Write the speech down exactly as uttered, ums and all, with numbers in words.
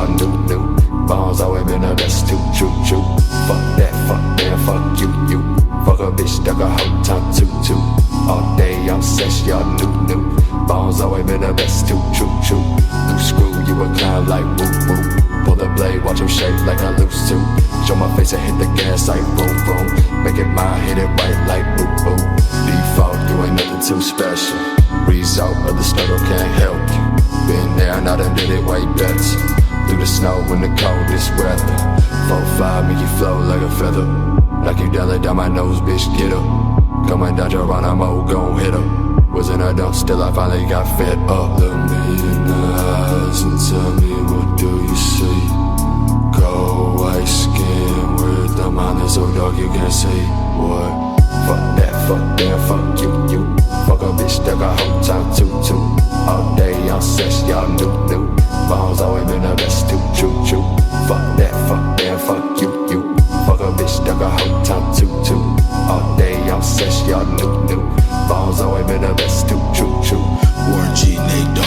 y'all knew, knew. Balls always been the best, too, true, true. Fuck that, fuck that, fuck you, you. Fuck a bitch, stuck a whole time, too, too. All day I'm sex, y'all knew, knew. Balls always been the best, too, true, true. Loose screw, you a clown like woo, woo. Pull the blade, watch him shake like I lose to. Show my face and hit the gas like boom, boom. Make it mine, hit it right like boo, boo. Default, you ain't nothing too special. Result of the struggle can't help you. Been there and I done did it way better. Through the snow in the coldest weather. four five make you flow like a feather. Like you down down my nose, bitch, get up. Coming down your run, I'm old, gon' hit her. Wasn't I dumb, still I finally got fed up. Look me in the eyes and tell me what do you see. Cold white skin with the mind that's so dark you can't see. What? Fuck that, fuck that, fuck you, you. Fuck a bitch, stuck a whole time, too, too. All day I'm sex, y'all knew, knew. Balls always been the best, too, true, true. Fuck that, fuck that, fuck you, you. Fuck a bitch, stuck a whole time, too, too. All day I'm sex, y'all knew, knew. Balls always been the best, too, true, true. Warren G, Nate